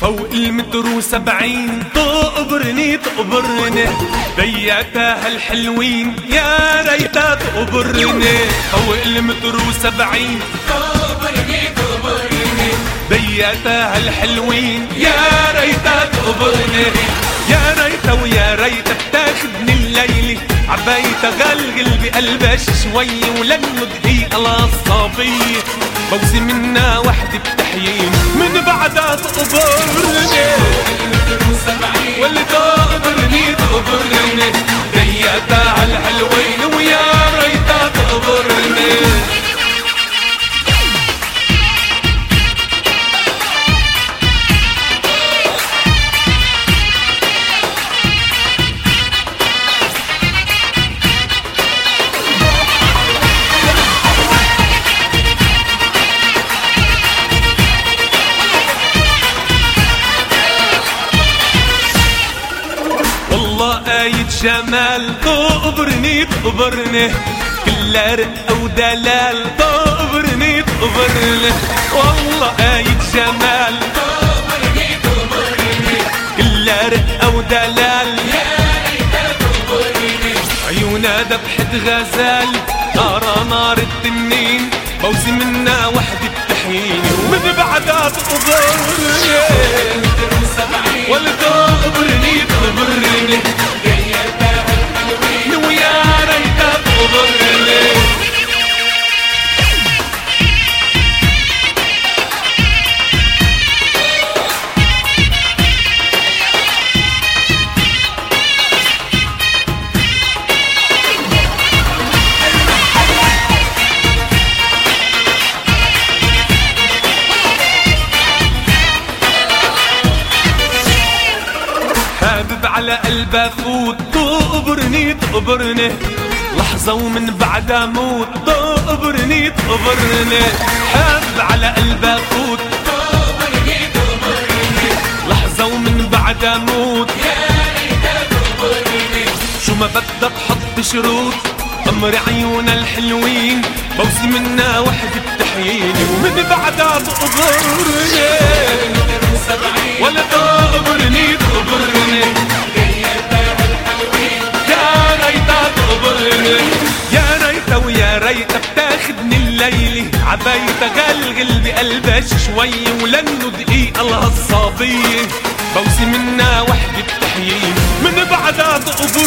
فوق ال170 تقبرني تقبرني بياتها الحلوين يا ريتها تقبرني فوق ال170 تقبرني تقبرني بياتها الحلوين يا ريتها تقبرني يا ريتها ويا ريتها بتاخدني الليلة عبايتها غلغل بقلبها شوي ولن دقيقة للصبية بوزي منا وحدة بتحيين من بعدها تقبرني واللي تقبرني تقبرني بياتها الحلوين ويا ريتها تقبرني. آية جمال تقبرني تقبرني كلها رقة ودلال تقبرني تقبرني والله آية جمال تقبرني تقبرني كلها رقة ودلال يا ريتها تقبرني عيونها ذبحة غزال نارها نار التنين بوزي منا وحدة بتحييني ومن بعدها تقبرني ولا تقبرني تقبرني على قلبها فوت تقبرني تقبرني لحظة ومن بعدها موت تقبرني تقبرني حب على قلبها فوت تقبرني تقبرني لحظة ومن بعدها موت يا ريتها تقبرني شو ما بدها تحط شروط قمر عيونها الحلوين بوزي منا وحدة بتحييني ومن بعدها تقبرني ولا تقبرني تقبرني يا ريتها ويا ريتها بتاخدني الليلة عبايتها غلغل بقلبها شوي ولنه دقيقة لهالصبية بوزي منا وحدة بتحيين من بعدها تقبرني